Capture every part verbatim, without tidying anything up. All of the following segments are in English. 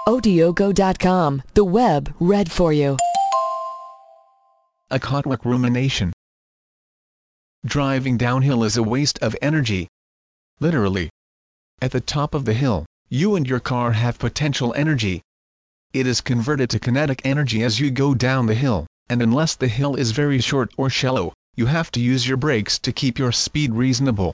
Odiogo dot com, the web read for you. A Kotlik rumination. Driving downhill is a waste of energy. Literally. At the top of the hill, you and your car have potential energy. It is converted to kinetic energy as you go down the hill, and unless the hill is very short or shallow, you have to use your brakes to keep your speed reasonable.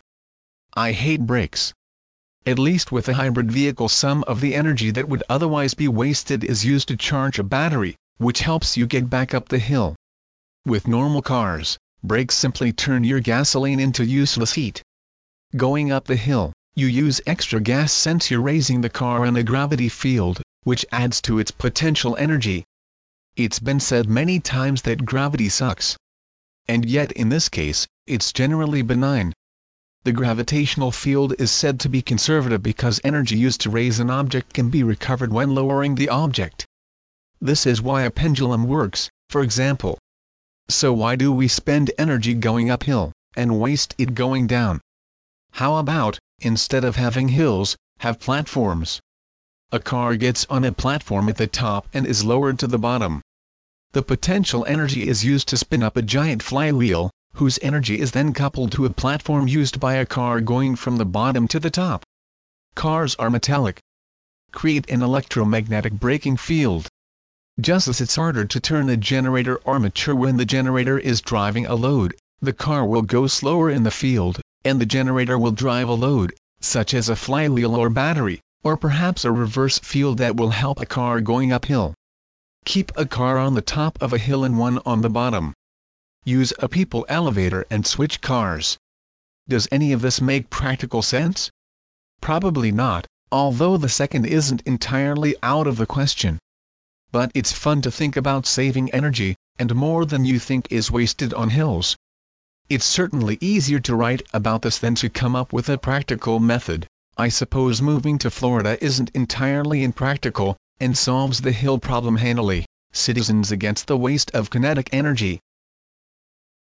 I hate brakes. At least with a hybrid vehicle, some of the energy that would otherwise be wasted is used to charge a battery, which helps you get back up the hill. With normal cars, brakes simply turn your gasoline into useless heat. Going up the hill, you use extra gas since you're raising the car in a gravity field, which adds to its potential energy. It's been said many times that gravity sucks. And yet in this case, it's generally benign. The gravitational field is said to be conservative because energy used to raise an object can be recovered when lowering the object. This is why a pendulum works, for example. So why do we spend energy going uphill, and waste it going down? How about, instead of having hills, have platforms? A car gets on a platform at the top and is lowered to the bottom. The potential energy is used to spin up a giant flywheel, whose energy is then coupled to a platform used by a car going from the bottom to the top. Cars are metallic. Create an electromagnetic braking field. Just as it's harder to turn a generator armature when the generator is driving a load, the car will go slower in the field, and the generator will drive a load, such as a flywheel or battery, or perhaps a reverse field that will help a car going uphill. Keep a car on the top of a hill and one on the bottom. Use a people elevator and switch cars. Does any of this make practical sense? Probably not, although the second isn't entirely out of the question. But it's fun to think about saving energy, and more than you think is wasted on hills. It's certainly easier to write about this than to come up with a practical method. I suppose moving to Florida isn't entirely impractical, and solves the hill problem handily. Citizens Against the Waste of Kinetic Energy.